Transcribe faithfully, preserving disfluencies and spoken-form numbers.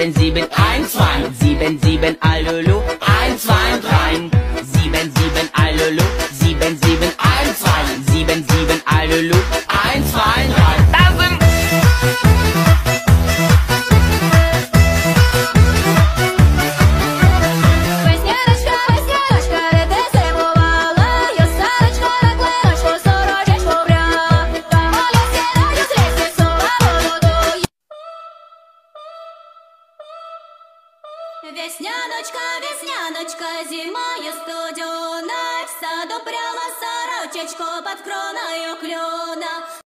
sieben, sieben, eins, zwei, sieben, sieben, Alulu, eins, zwei, drei, sieben, sieben, Alulu, sieben, sieben, eins, zwei, sieben, sieben, Alulu, eins, zwei, drei. Das sind Весняночка, весняночка, зимою студеной, в саду пряла сорочечку под кроною клена.